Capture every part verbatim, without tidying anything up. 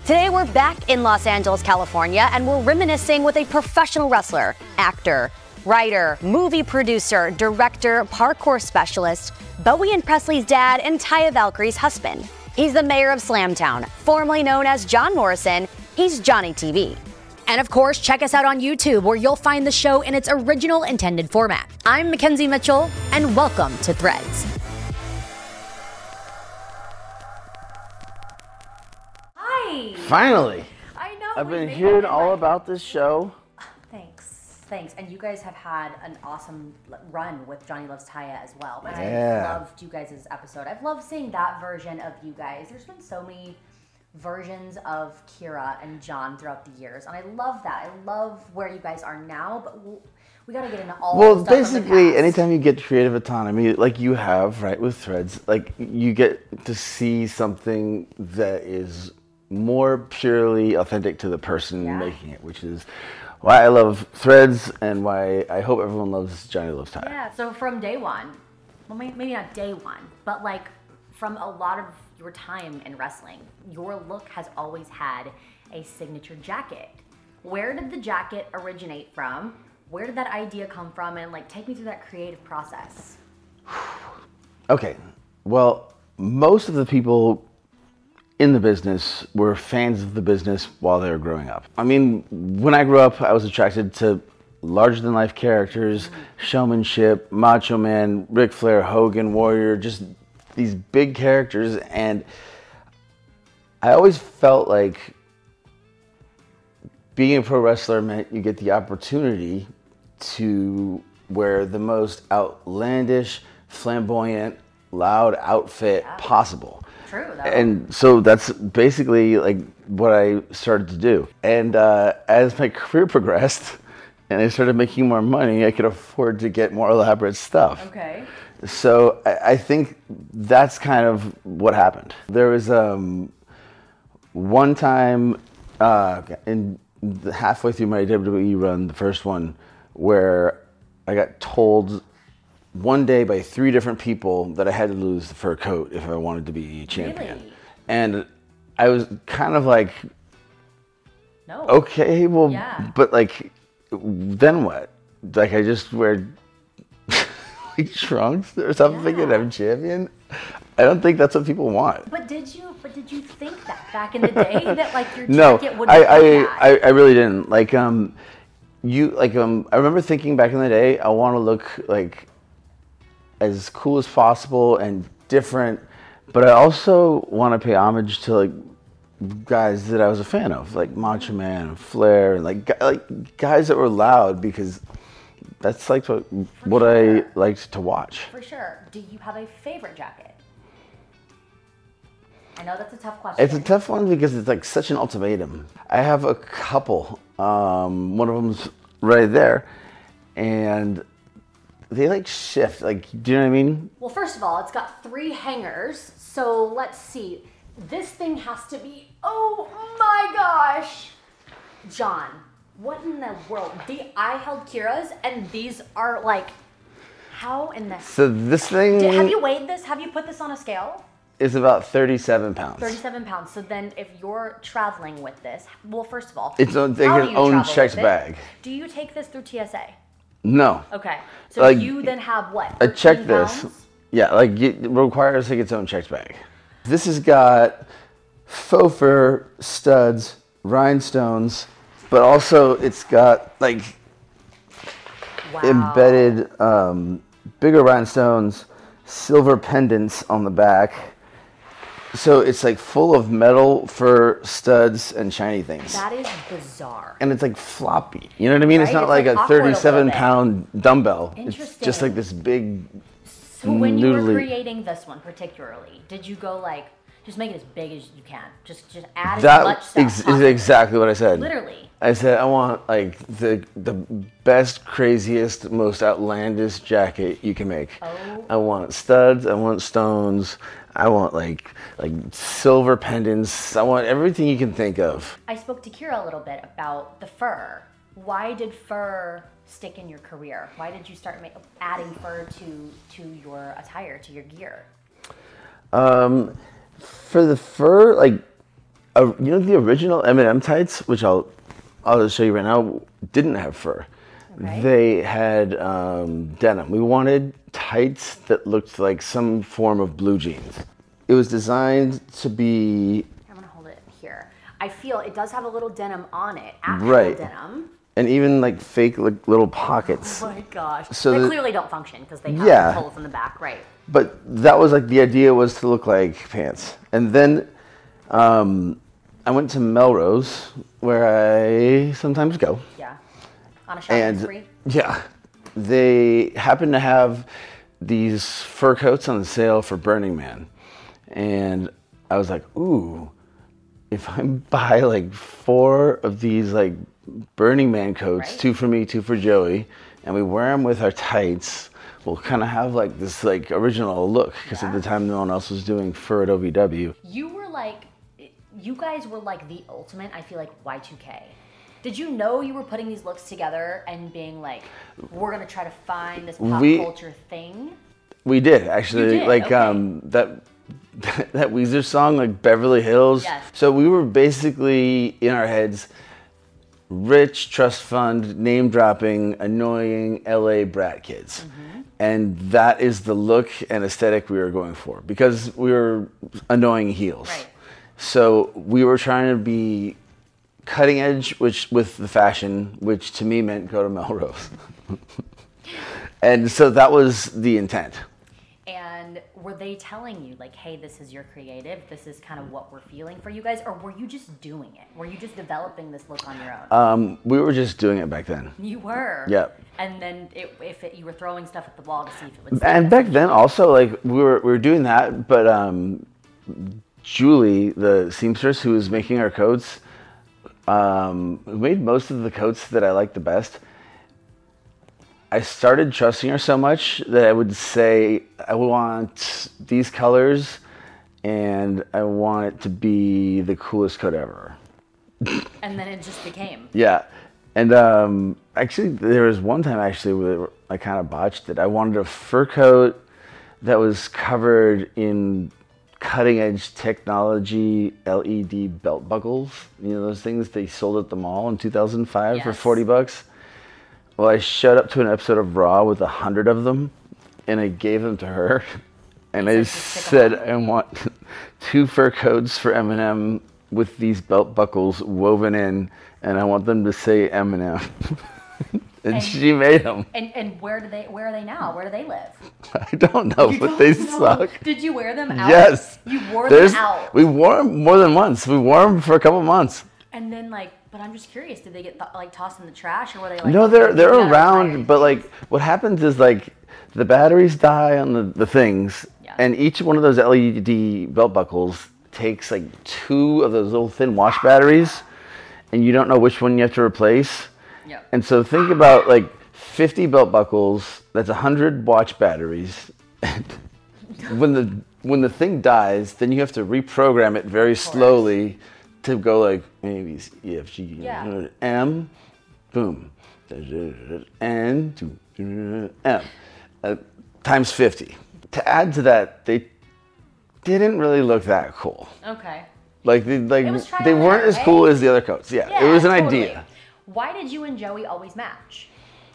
Today we're back in Los Angeles, California, and we're reminiscing with a professional wrestler, actor, writer, movie producer, director, parkour specialist, Bowie and Presley's dad, and Taya Valkyrie's husband. He's the mayor of Slamtown, formerly known as John Morrison. He's Johnny T V. And of course, check us out on YouTube, where you'll find the show in its original intended format. I'm Mackenzie Mitchell, and welcome to Threads. Hi! Finally! I know. I've been hearing all about this show. Thanks. Thanks. And you guys have had an awesome run with Johnny Loves Taya as well. But Yeah. I loved you guys' episode. I've loved seeing that version of you guys. There's been so many versions of Kira and John throughout the years. And I love that. I love where you guys are now, but we'll, we got to get into all Well, the stuff basically, from the past. anytime you get creative autonomy, like you have, right, with Threads, like you get to see something that is more purely authentic to the person Yeah. making it, which is why I love Threads and why I hope everyone loves Johnny Loves Taya. Yeah, so from day one, well, may- maybe not day one, but like from a lot of your time in wrestling, your look has always had a signature jacket. Where did the jacket originate from? Where did that idea come from? And like, take me through that creative process. Okay, well, most of the people in the business were fans of the business while they were growing up. I mean, when I grew up, I was attracted to larger-than-life characters, showmanship, Macho Man, Ric Flair, Hogan, Warrior, just these big characters, and I always felt like being a pro wrestler meant you get the opportunity to wear the most outlandish, flamboyant, loud outfit Yeah. possible. True, though. And so that's basically like what I started to do. And uh, as my career progressed and I started making more money, I could afford to get more elaborate stuff. Okay. So I, I think that's kind of what happened. There was um, one time uh, in the, halfway through my W W E run, the first one, where I got told one day by three different people that I had to lose the fur coat if I wanted to be champion. Really? And I was kind of like, No. okay, well, Yeah. but like, then what? Like, I just wear like trunks or something Yeah. and I'm champion? I don't think that's what people want. But did you? But did you think that back in the day that like your No, jacket would I, look I, that? I, I really didn't. Like, um, you, like, um, I remember thinking back in the day, I want to look like as cool as possible and different, but I also want to pay homage to like guys that I was a fan of, like Macho Man and Flair, and like gu- like guys that were loud, because that's like what what sure. I liked to watch. For sure. Do you have a favorite jacket? I know that's a tough question. It's a tough one because it's like such an ultimatum. I have a couple. Um, one of them's right there, and they like shift. Like, do you know what I mean? Well, first of all, it's got three hangers. So let's see. This thing has to be, oh my gosh. John, what in the world? The, I held Kira's, and these are like, how in the... So this thing Did, have you weighed this? Have you put this on a scale? is about thirty-seven pounds. thirty-seven pounds. So then if you're traveling with this, well, first of all, It's own, they how get do you own travel checked with it? bag. Do you take this through T S A? No. Okay. So Like, you then have what? I checked thirteen this. pounds? Yeah, like it requires like its own checked bag. This has got faux fur, studs, rhinestones, but also it's got like Wow. embedded um, bigger rhinestones, silver pendants on the back. So it's like full of metal fur studs and shiny things. That is bizarre. And it's like floppy. You know what I mean? It's Right? not It's like, like a awkward a little thirty-seven bit. pound dumbbell. It's just Interesting. like this big. So when you were noodly- creating this one particularly, did you go like, just make it as big as you can? Just just add as much That stuff ex- is possible. exactly what I said. Literally. I said I want like the the best, craziest, most outlandish jacket you can make. Oh. I want studs. I want stones. I want like like silver pendants. I want everything you can think of. I spoke to Kira a little bit about the fur. Why did fur stick in your career? Why did you start ma- adding fur to to your attire, to your gear? Um, for the fur, like uh, you know, the original M and M tights, which I'll I'll just show you right now, didn't have fur. Okay. They had um, denim. We wanted tights that looked like some form of blue jeans. It was designed to be. I'm gonna hold it here. I feel it does have a little denim on it, actual right. denim. And even like fake like, little pockets. Oh my gosh. So they the, clearly don't function because they have yeah. holes in the back, right? But that was like the idea was to look like pants. And then um, I went to Melrose, where I sometimes go. Yeah. On a shopping and, spree? Yeah. They happen to have these fur coats on sale for Burning Man. And I was like, ooh, if I buy like four of these like Burning Man coats, right. two for me, two for Joey, and we wear them with our tights, we'll kind of have like this like original look, because yeah. at the time no one else was doing fur at O V W. You were like, you guys were like the ultimate, I feel like, Y two K. Did you know you were putting these looks together and being like, we're gonna try to find this pop we, culture thing? We did actually. Did? Like okay. um, that that Weezer song, like Beverly Hills. Yes. So we were basically in our heads, rich trust fund, name dropping, annoying L A brat kids. Mm-hmm. And that is the look and aesthetic we were going for, because we were annoying heels. Right. So we were trying to be cutting edge, which with the fashion, which to me meant go to Melrose. And so that was the intent. And were they telling you like, hey, this is your creative, this is kind of what we're feeling for you guys, or were you just doing it? Were you just developing this look on your own? Um, we were just doing it back then. You were? Yep. And then it, if it, you were throwing stuff at the wall to see if it would. And back then also, like we were we were doing that, but um, Julie, the seamstress who was making our coats, um, who made most of the coats that I liked the best, I started trusting her so much that I would say, I want these colors and I want it to be the coolest coat ever. And then it just became. Yeah. And um, actually, there was one time actually where I kind of botched it. I wanted a fur coat that was covered in cutting edge technology L E D belt buckles. You know, those things they sold at the mall in two thousand five yes. for forty bucks. Well, I showed up to an episode of Raw with a hundred of them, and I gave them to her, and I said, I want two fur coats for M and M with these belt buckles woven in, and I want them to say M and M. And, and she made them. And and where do they? Where are they now? Where do they live? I don't know, you but don't they know. Suck. Did you wear them out? Yes. You wore There's, them out. We wore them more than once. We wore them for a couple months. And then like. But I'm just curious, did they get th- like tossed in the trash, or were they like? No, they're they're around, but like what happens is like the batteries die on the, the things, yeah. and each one of those L E D belt buckles takes like two of those little thin wash batteries, and you don't know which one you have to replace. Yeah. And so think about like fifty belt buckles. That's one hundred watch batteries. And when the when the thing dies, then you have to reprogram it very slowly. To go like maybe E, F, G, yeah. M, boom, N, M, uh, times fifty. To add to that, they didn't really look that cool. Okay. Like they like they weren't as cool as the other coats. Yeah, yeah it was an totally. idea. Why did you and Joey always match?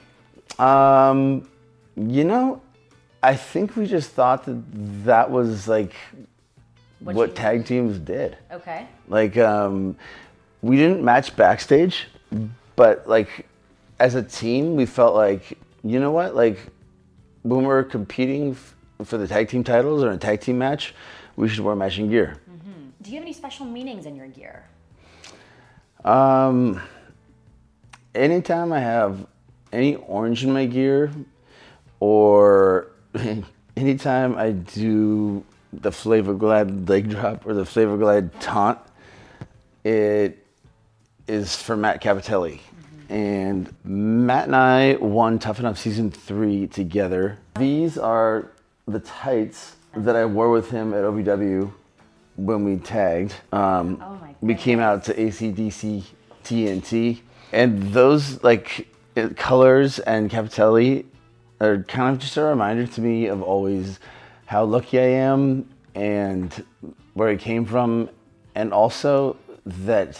Um, you know, I think we just thought that that was like. What, what tag teams did. Okay. Like, um, we didn't match backstage, but like, as a team, we felt like, you know what? Like, when we're competing f- for the tag team titles or a tag team match, we should wear matching gear. Mm-hmm. Do you have any special meanings in your gear? Um, anytime I have any orange in my gear, or anytime I do the Flavor Glad leg drop or the Flavor Glad taunt, it is for Matt Capitelli. Mm-hmm. And Matt and I won Tough Enough Season three together. These are the tights that I wore with him at O V W when we tagged. Um, oh my we came out to A C D C T N T. And those like colors and Capitelli are kind of just a reminder to me of always how lucky I am and where I came from, and also that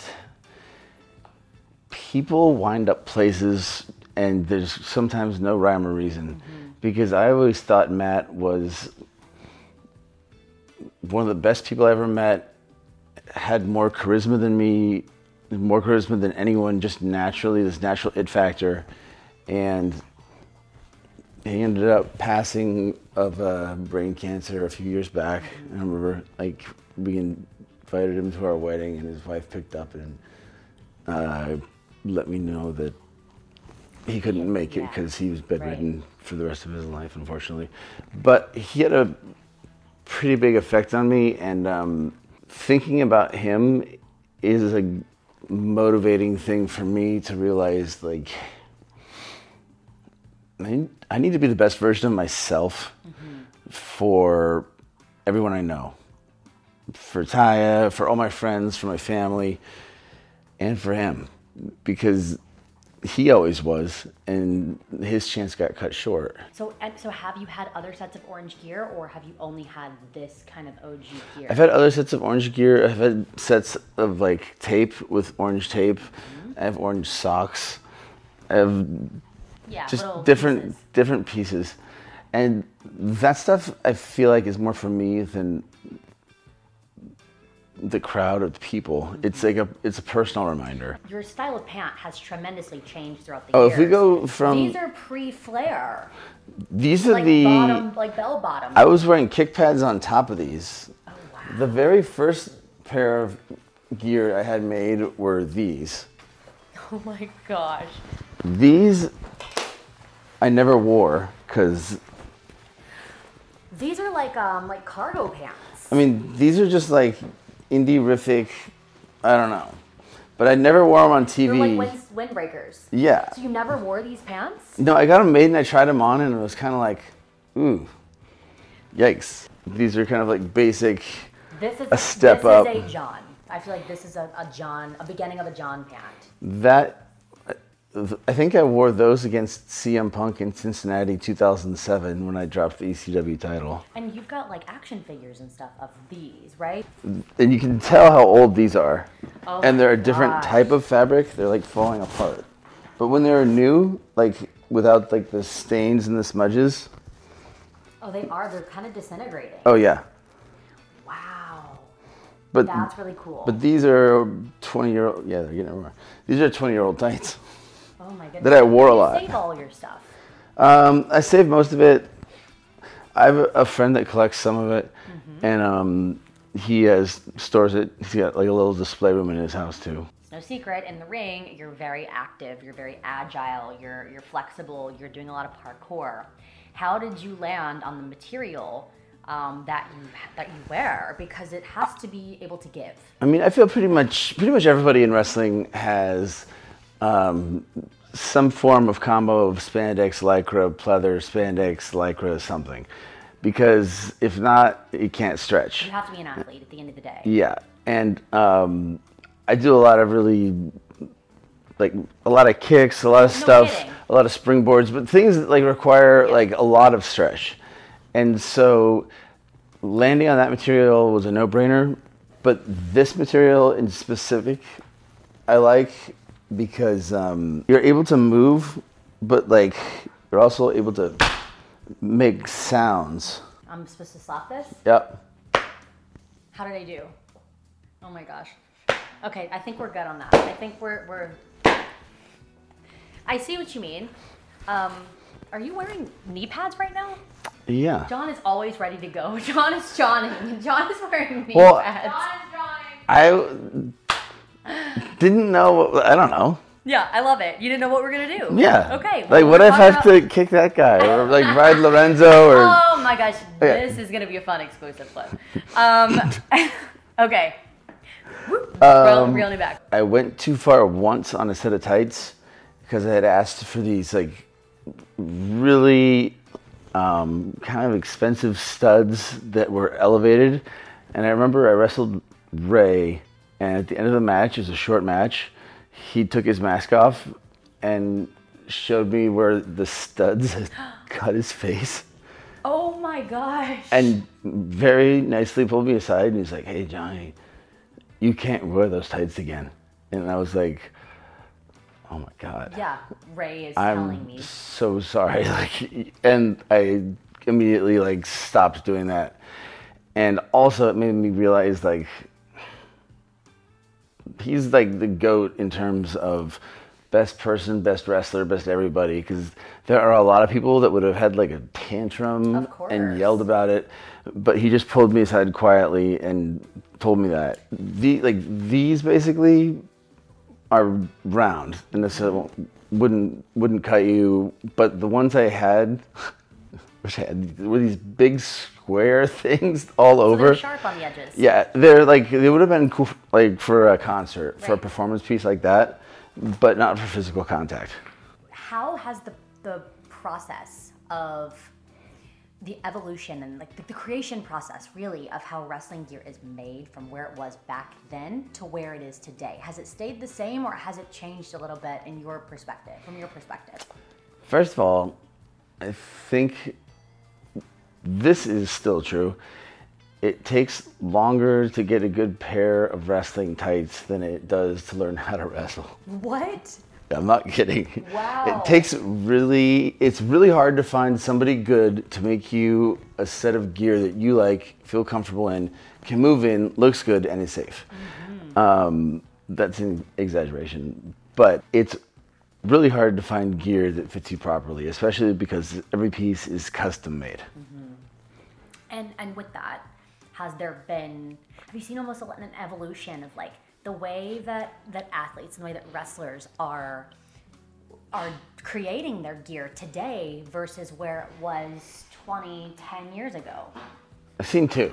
people wind up places and there's sometimes no rhyme or reason. Mm-hmm. Because I always thought Matt was one of the best people I ever met, had more charisma than me, more charisma than anyone, just naturally, this natural it factor. And he ended up passing of uh, brain cancer a few years back. I remember, like, we invited him to our wedding, and his wife picked up and uh, let me know that he couldn't make it because he was bedridden right. for the rest of his life, unfortunately. But he had a pretty big effect on me, and um, thinking about him is a motivating thing for me to realize, like, I need to be the best version of myself mm-hmm. for everyone I know. For Taya, for all my friends, for my family, and for him. Because he always was, and his chance got cut short. So, and so have you had other sets of orange gear, or have you only had this kind of O G gear? I've had other sets of orange gear. I've had sets of like tape with orange tape. Mm-hmm. I have orange socks. I have yeah, just different pieces. different pieces, and that stuff I feel like is more for me than the crowd of people. Mm-hmm. It's like a it's a personal reminder. Your style of pant has tremendously changed throughout the oh, years. Oh, if we go from these are pre-flare. These are like the bottom, like bell bottom. I was wearing kick pads on top of these. Oh wow! The very first pair of gear I had made were these. Oh my gosh! These I never wore because these are like um like cargo pants. I mean, these are just like indie-rific, I don't know. But I never wore them on T V. They're like wind, windbreakers. Yeah. So you never wore these pants? No, I got them made and I tried them on and it was kind of like, ooh, yikes. These are kind of like basic, this is, a step this up. This is a John. I feel like this is a, a John, a beginning of a John pant. That, I think I wore those against C M Punk in Cincinnati two thousand seven when I dropped the E C W title. And you've got like action figures and stuff of these, right? And you can tell how old these are. Oh and they're a gosh. different type of fabric. They're like falling apart. But when they're new, like without like the stains and the smudges. Oh, they are. They're kind of disintegrating. Oh yeah. Wow. But that's really cool. But these are twenty year old. Yeah, they're getting everywhere. These are twenty year old tights. Oh my goodness. That I wore a lot. You save all your stuff. Um, I saved most of it. I have a friend that collects some of it, mm-hmm. and um, he has stores it. He's got like a little display room in his house too. It's no secret, in the ring, you're very active. You're very agile. You're you're flexible. You're doing a lot of parkour. How did you land on the material um, that you that you wear? Because it has to be able to give. I mean, I feel pretty much pretty much everybody in wrestling has. Um, some form of combo of spandex, lycra, pleather, spandex, lycra, something. Because if not, you can't stretch. You have to be an athlete at the end of the day. Yeah. And um, I do a lot of really, like, a lot of kicks, a lot of no stuff, kidding. a lot of springboards, but things that, like, require, yeah. like, a lot of stretch. And so landing on that material was a no-brainer. But this material in specific, I like... because um, you're able to move, but like you're also able to make sounds. I'm supposed to slap this? Yep. How did I do? Oh my gosh. Okay, I think we're good on that. I think we're we're. I see what you mean. Um, are you wearing knee pads right now? Yeah. John is always ready to go. John is Johnning. John is wearing knee well, pads. John is Johnning. I. Didn't know. I don't know. Yeah, I love it. You didn't know what we're gonna do. Yeah. Okay. Well, like, what if I have about... to kick that guy, or like ride Lorenzo, or? Oh my gosh, okay. This is gonna be a fun exclusive clip. Um, okay. Um, Reel me back. I went too far once on a set of tights because I had asked for these like really um, kind of expensive studs that were elevated, and I remember I wrestled Ray. And at the end of the match, it was a short match, he took his mask off and showed me where the studs had cut his face. Oh my gosh. And very nicely pulled me aside and he's like, hey, Johnny, you can't wear those tights again. And I was like, oh my God. Yeah, Ray is I'm telling me. so sorry. Like, and I immediately like stopped doing that. And also it made me realize like, he's like the GOAT in terms of best person, best wrestler, best everybody. Because there are a lot of people that would have had like a tantrum Of course. and yelled about it. But he just pulled me aside quietly and told me that. The, like, these basically are round and this uh, wouldn't wouldn't cut you, but the ones I had, which had were these big square things all So over. they're sharp on the edges. Yeah, they're like they would have been cool like for a concert, for a Right. performance piece like that, but not for physical contact. How has the the process of the evolution and like the, the creation process really of how wrestling gear is made from where it was back then to where it is today, has it stayed the same or has it changed a little bit in your perspective, from your perspective? First of all, I think this is still true. It takes longer to get a good pair of wrestling tights than it does to learn how to wrestle. What? I'm not kidding. Wow. It takes really, it's really hard to find somebody good to make you a set of gear that you like, feel comfortable in, can move in, looks good, and is safe. Mm-hmm. Um, that's an exaggeration. But it's really hard to find gear that fits you properly, especially because every piece is custom made. Mm-hmm. And and with that, has there been, have you seen almost an evolution of like the way that, that athletes and the way that wrestlers are are creating their gear today versus where it was twenty, ten years ago? I've seen two.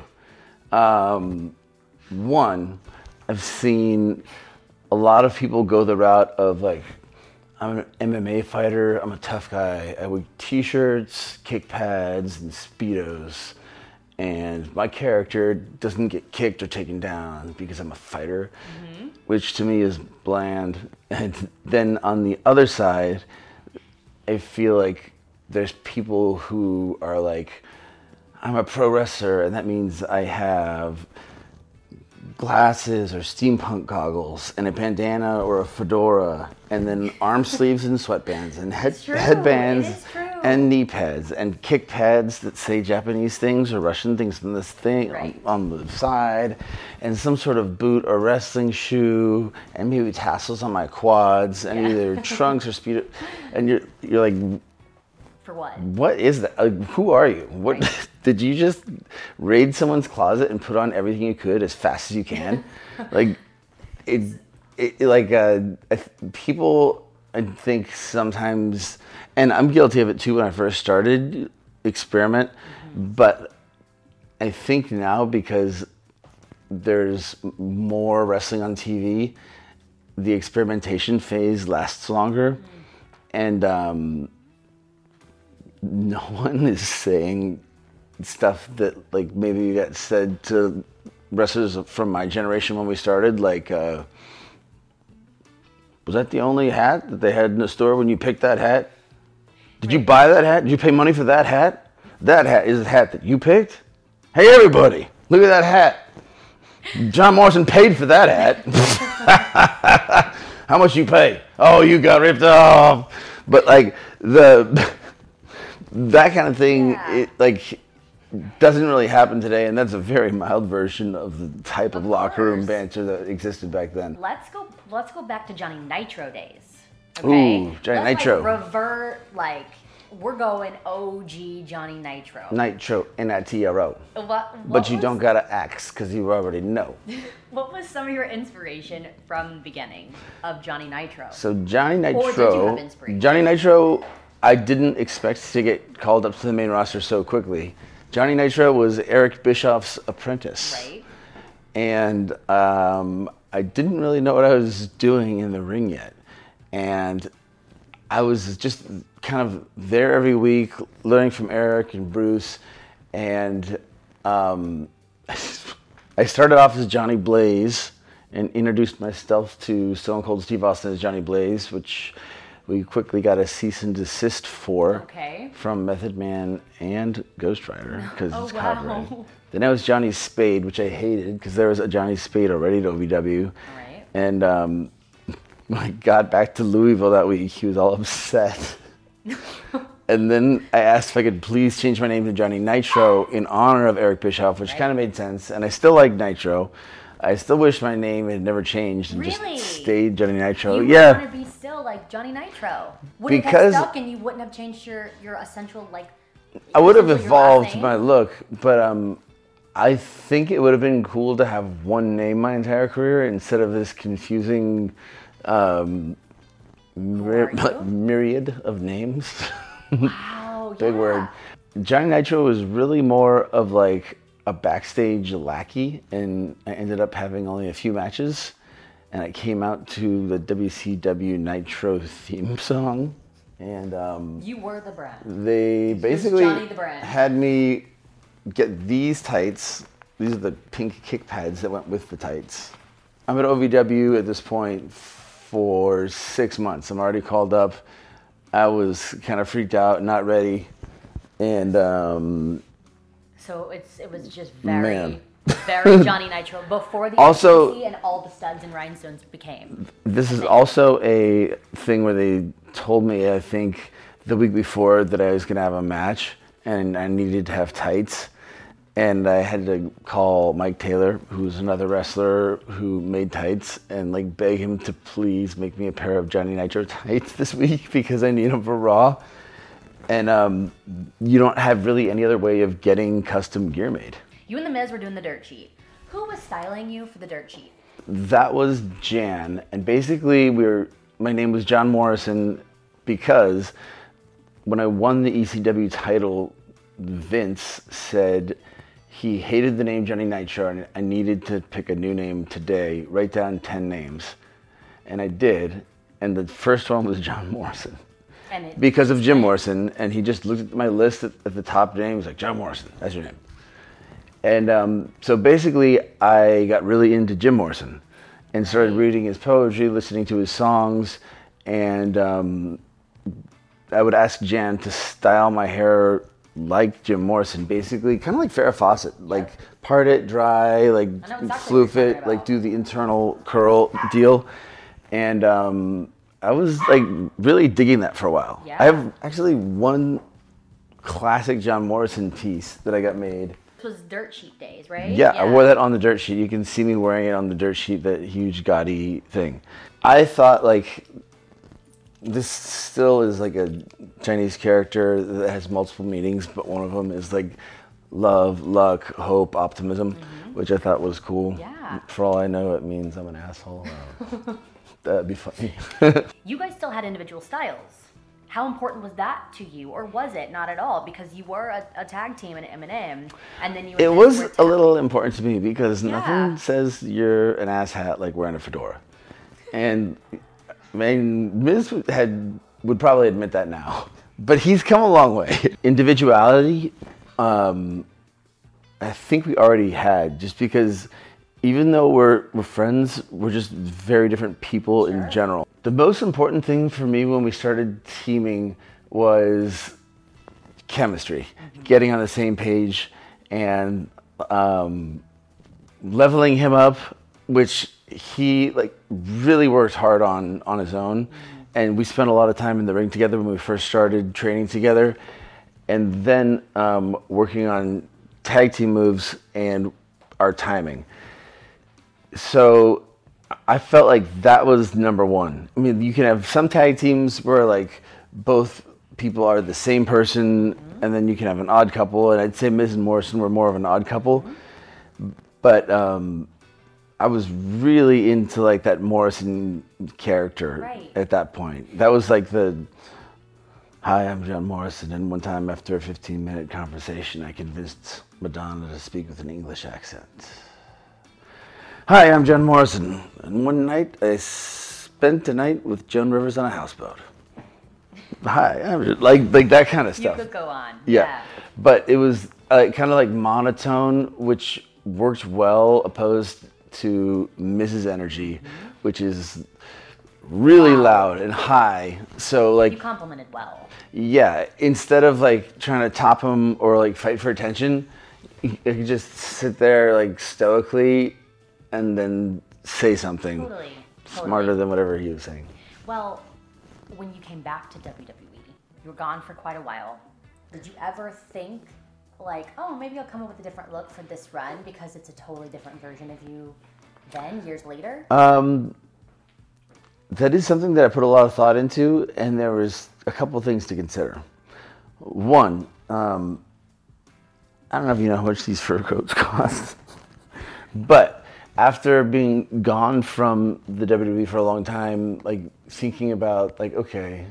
Um, one, I've seen a lot of people go the route of like, I'm an M M A fighter, I'm a tough guy, I wear t-shirts, kick pads, and Speedos. And my character doesn't get kicked or taken down because I'm a fighter, mm-hmm. which to me is bland. And then on the other side, I feel like there's people who are like, I'm a pro wrestler, and that means I have glasses or steampunk goggles and a bandana or a fedora, and then arm sleeves and sweatbands and head, It's true. headbands It is true. and knee pads and kick pads that say Japanese things or Russian things on this thing Right. on, on the side, and some sort of boot or wrestling shoe, and maybe tassels on my quads, and Yeah. either trunks or speedo, and you're you're like, For what? what is that? Like, who are you? What Right. did you just raid someone's closet and put on everything you could as fast as you can? Like, it, it like uh, I th- people. I think sometimes, and I'm guilty of it too. When I first started, experiment, mm-hmm. but I think now because there's more wrestling on T V, the experimentation phase lasts longer, mm-hmm. and um, no one is saying stuff that like maybe got said to wrestlers from my generation when we started, like, uh, was that the only hat that they had in the store when you picked that hat? Did you buy that hat? Did you pay money for that hat? That hat is a hat that you picked? Hey everybody, look at that hat. John Morrison paid for that hat. How much you pay? Oh, you got ripped off. But like the that kind of thing, Yeah. it like doesn't really happen today, and that's a very mild version of the type of, Of locker room course. banter that existed back then. Let's go. Let's go back to Johnny Nitro days. Okay? Ooh, Johnny Let's, Nitro. Like, revert. Like we're going O G Johnny Nitro. Nitro, N I T R O. What, what But you was- don't gotta axe because you already know. What was some of your inspiration from the beginning of Johnny Nitro? So Johnny Or did you Nitro, have inspiration? Johnny Nitro, I didn't expect to get called up to the main roster so quickly. Johnny Nitro was Eric Bischoff's apprentice. Right. And um, I didn't really know what I was doing in the ring yet. And I was just kind of there every week, learning from Eric and Bruce. And um, I started off as Johnny Blaze and introduced myself to Stone Cold Steve Austin as Johnny Blaze, which we quickly got a cease and desist for Okay. from Method Man and Ghost Rider because Oh it's wow. copyrighted. Then I was Johnny Spade, which I hated because there was a Johnny Spade already at O V W. All right. And um, when I got back to Louisville that week, he was all upset. And then I asked if I could please change my name to Johnny Nitro in honor of Eric Bischoff, which right. kind of made sense. And I still like Nitro. I still wish my name had never changed and really? just stayed Johnny Nitro. You yeah. want to be still like Johnny Nitro. Would because it have stuck and you wouldn't have changed your, your essential, like... I would have evolved my look, but um, I think it would have been cool to have one name my entire career instead of this confusing um, myri- myriad of names. Wow, Big yeah. word. Johnny Nitro was really more of like a backstage lackey, and I ended up having only a few matches, and I came out to the W C W Nitro theme song, and um, you were the brand. They basically Johnny the brand. had me get these tights. These are the pink kick pads that went with the tights. I'm at O V W at this point for six months. I'm already called up. I was kind of freaked out, not ready, and um, so it's it was just very, man. very Johnny Nitro before the also, F C C and all the studs and rhinestones became. This is also a thing where they told me, I think, the week before that I was going to have a match, and I needed to have tights. And I had to call Mike Taylor, who's another wrestler who made tights, and like beg him to please make me a pair of Johnny Nitro tights this week because I need them for Raw. And um, you don't have really any other way of getting custom gear made. You and The Miz were doing the dirt sheet. Who was styling you for the dirt sheet? That was Jan, and basically we were. My name was John Morrison because when I won the E C W title, Vince said he hated the name Johnny Nitro and I needed to pick a new name today. Write down ten names. And I did. And the first one was John Morrison. And it, because of Jim Morrison. And he just looked at my list at, at the top name. He was like, John Morrison, that's your name. And um, so basically I got really into Jim Morrison and started reading his poetry, listening to his songs. And um, I would ask Jan to style my hair like Jim Morrison, basically, kind of like Farrah Fawcett, like yep. part it dry, like exactly floof it, like do the internal curl deal. And um, I was like really digging that for a while. Yeah. I have actually one classic John Morrison piece that I got made. This was dirt sheet days, right? Yeah, yeah, I wore that on the dirt sheet. You can see me wearing it on the dirt sheet, that huge gaudy thing. I thought like this still is like a Chinese character that has multiple meanings, but one of them is like love, luck, hope, optimism, mm-hmm. which I thought was cool. Yeah. For all I know, it means I'm an asshole. Uh, that'd be funny. You guys still had individual styles. How important was that to you, or was it not at all? Because you were a, a tag team in M and M, and then you. It was a little important to me because yeah. nothing says you're an asshat like wearing a fedora, and I mean, Miz had would probably admit that now, but he's come a long way. Individuality, um, I think we already had, just because even though we're we're friends, we're just very different people sure. in general. The most important thing for me when we started teaming was chemistry, mm-hmm. getting on the same page, and um, leveling him up, which he like really worked hard on on his own. Mm-hmm. And we spent a lot of time in the ring together when we first started training together, and then um, working on tag team moves and our timing. So I felt like that was number one. I mean, you can have some tag teams where like both people are the same person, mm-hmm. and then you can have an odd couple. And I'd say Miz and Morrison were more of an odd couple, mm-hmm. but um, I was really into like that Morrison character right. at that point. That was like the, hi, I'm John Morrison. And one time after a fifteen minute conversation, I convinced Madonna to speak with an English accent. Hi, I'm John Morrison. And one night I spent a night with Joan Rivers on a houseboat. Hi, I'm just, like like that kind of stuff. You could go on. Yeah. yeah. But it was uh, kind of like monotone, which worked well opposed to Missus Energy, mm-hmm. which is really wow. loud and high. So like you complimented well. Yeah, instead of like trying to top him or like fight for attention, he could just sit there like stoically and then say something Totally. totally. smarter than whatever he was saying. Well, when you came back to W W E, you were gone for quite a while. Did you ever think, like, oh, maybe I'll come up with a different look for this run because it's a totally different version of you then, years later? Um, that is something that I put a lot of thought into, and there was a couple of things to consider. One, um, I don't know if you know how much these fur coats cost, but after being gone from the W W E for a long time, like thinking about like, okay,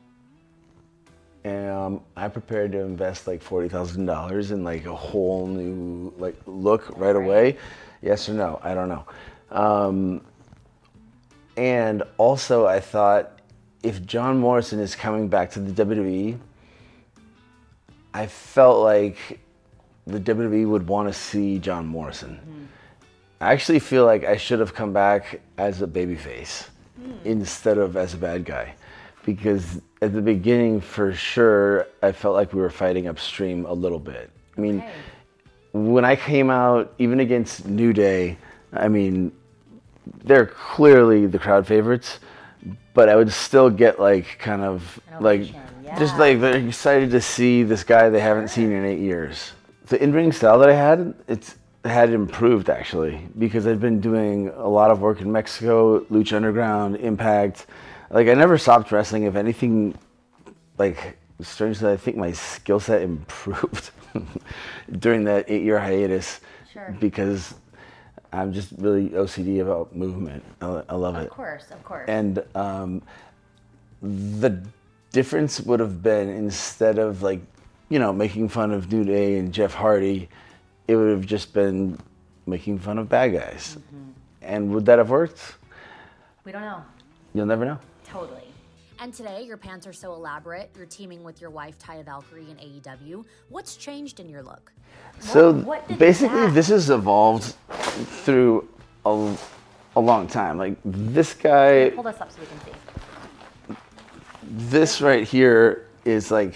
um, I prepared to invest like forty thousand dollars in like a whole new like look right away. Yes or no? I don't know. Um, and also I thought if John Morrison is coming back to the W W E, I felt like the W W E would want to see John Morrison. Mm. I actually feel like I should have come back as a babyface mm. instead of as a bad guy. Because at the beginning, for sure, I felt like we were fighting upstream a little bit. I mean, okay. when I came out, even against New Day, I mean, they're clearly the crowd favorites, but I would still get like kind of like, yeah. just like they're excited to see this guy they haven't seen in eight years. The in-ring style that I had, it's had improved actually, because I'd been doing a lot of work in Mexico, Lucha Underground, Impact. Like I never stopped wrestling. If anything, like strangely, I think my skill set improved during that eight-year hiatus. Sure. Because I'm just really O C D about movement. I, I love of it. Of course, of course. And um, the difference would have been, instead of like, you know, making fun of New Day and Jeff Hardy, it would have just been making fun of bad guys. Mm-hmm. And would that have worked? We don't know. You'll never know. Totally. And today, your pants are so elaborate, you're teaming with your wife, Taya Valkyrie, in A E W. What's changed in your look? So what, what basically, that? this has evolved through a, a long time. Like this guy... Hold us up so we can see. This right here is like...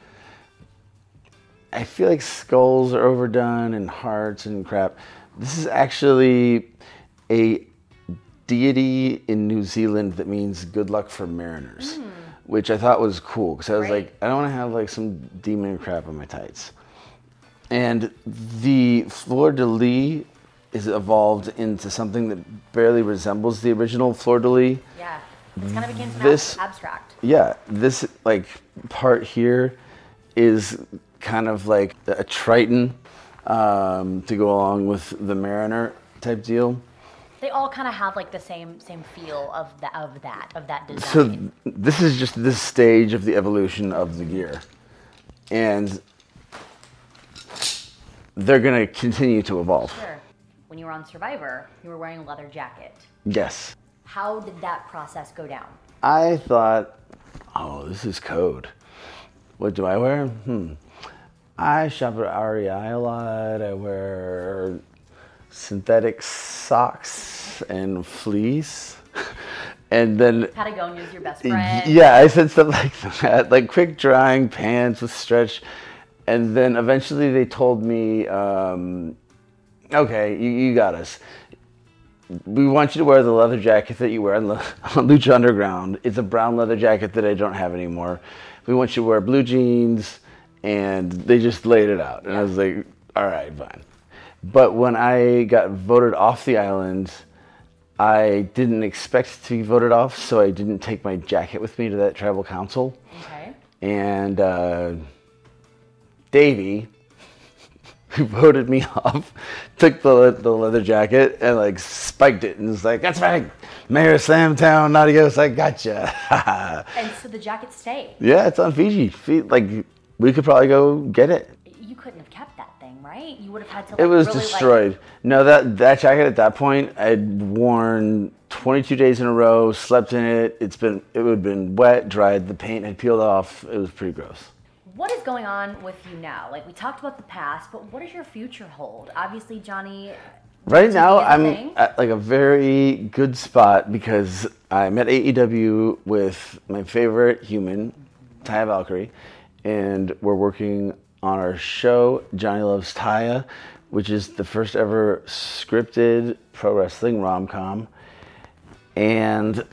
I feel like skulls are overdone and hearts and crap. This is actually a deity in New Zealand that means good luck for mariners, mm. which I thought was cool because I was right. like, I don't want to have like some demon crap on my tights. And the fleur-de-lis is evolved into something that barely resembles the original fleur-de-lis. Yeah, it's kind of became this, abstract. Yeah, this like part here is kind of like a Triton um, to go along with the Mariner type deal. They all kind of have like the same same feel of the, of that of that design. So this is just this stage of the evolution of the gear, and they're going to continue to evolve. Sure. When you were on Survivor, you were wearing a leather jacket. Yes. How did that process go down? I thought, oh, this is code. What do I wear? Hmm. I shop at R E I a lot. I wear synthetic socks and fleece. And then Patagonia's your best friend. Yeah, I said stuff like that, like quick drying pants with stretch. And then eventually they told me, um, okay, you, you got us. We want you to wear the leather jacket that you wear on, on Lucha Underground. It's a brown leather jacket that I don't have anymore. We want you to wear blue jeans. And they just laid it out. And I was like, all right, fine. But when I got voted off the island, I didn't expect to be voted off, so I didn't take my jacket with me to that tribal council. Okay. And uh, Davey, who voted me off, took the the leather jacket and like spiked it and was like, that's right, Mayor of Slamtown, adios, I gotcha. And so the jacket stayed? Yeah, it's on Fiji. Fe- like, we could probably go get it. You couldn't have kept that thing, right? You would have had to. Like, it was really, destroyed. Like... No, that that jacket at that point, I'd worn twenty-two days in a row, slept in it. It's been it would have been wet, dried. The paint had peeled off. It was pretty gross. What is going on with you now? Like, we talked about the past, but what does your future hold? Obviously, Johnny. Right now, I'm at like a very good spot because I'm at A E W with my favorite human, Taya Valkyrie. And we're working on our show, Johnny Loves Taya, which is the first ever scripted pro wrestling rom-com. And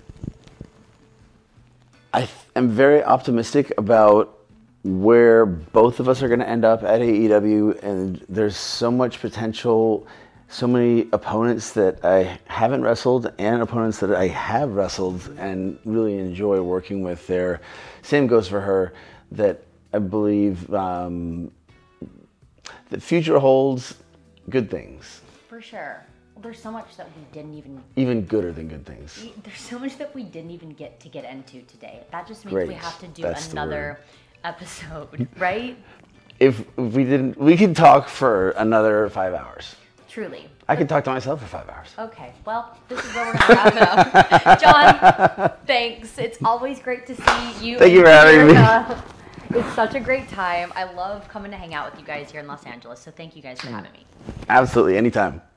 I th- am very optimistic about where both of us are going to end up at A E W, and there's so much potential, so many opponents that I haven't wrestled and opponents that I have wrestled and really enjoy working with there. Same goes for her, that I believe um, the future holds good things. For sure. Well, there's so much that we didn't even... Even gooder than good things. There's so much that we didn't even get to get into today. That just means Great. we have to do That's another episode, right? If, if we didn't, we could talk for another five hours. Truly. I could talk to myself for five hours. Okay, well, this is where we're going to wrap it up. John, thanks. It's always great to see you. Thank you for having me. It's such a great time. I love coming to hang out with you guys here in Los Angeles, so thank you guys for having me. Absolutely, anytime.